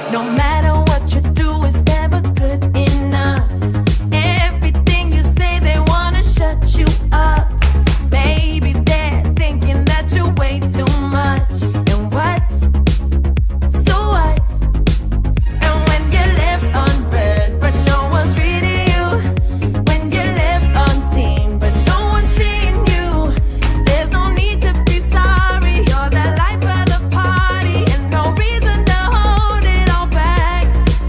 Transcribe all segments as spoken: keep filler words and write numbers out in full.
No matter what you do, it's never good enough. Everything you say, they wanna shut you up. Baby, they're thinking that you weigh too much. And what? So what? And when you're left unread, but no one's reading you. When you're left unseen, but no one's seeing you. There's no need to be sorry. You're the life of the party, and no reason to hold it all back.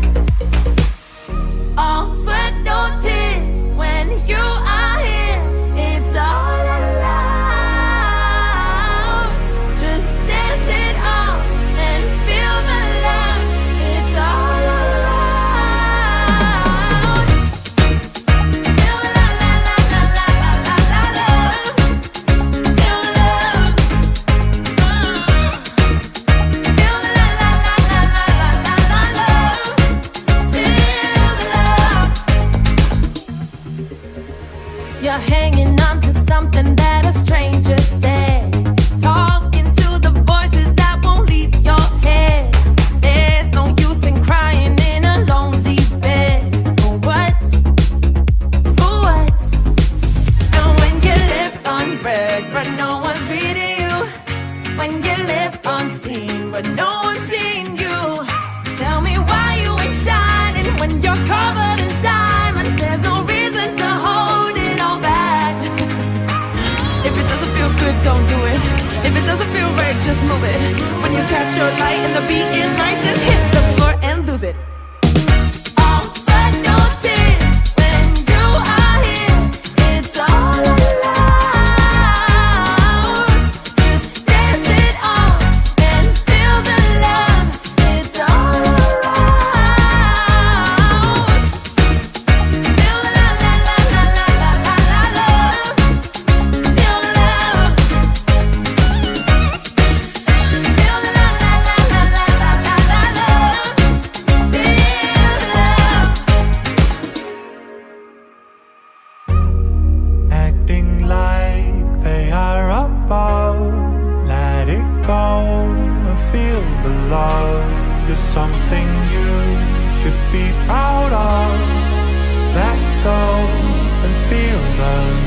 All sweat, no tears. When you are here, it's all allowed. Just dance it off and feel the love. It's all allowed. Feel la la la la la la la la love. Feel love. Feel la la la la la la la la love. Feel the love. You're hanging on to something that a stranger said. Talking to the voices that won't leave your head. There's no use in crying in a lonely bed. For what? For what? And when you're left unread, but no one's reading you. When you're left unseen, but no one's seeing you. Tell me why you ain't shining when you're covered in diamonds. There's no reason to hold it all back. If it doesn't feel good, don't do it. If it doesn't feel right, just move it. When you catch your light and the beat is right, just hit the floor and lose it. All sweat, no tears. When you are here, it's all allowed. Just dance it off and feel the love. It's all around. Feel la la la la la la la la love. Feel love. Feel la la la la la la la la love. Feel love. Acting like they are above. Let it go and feel the love. You're something you should be proud of. Let go and feel the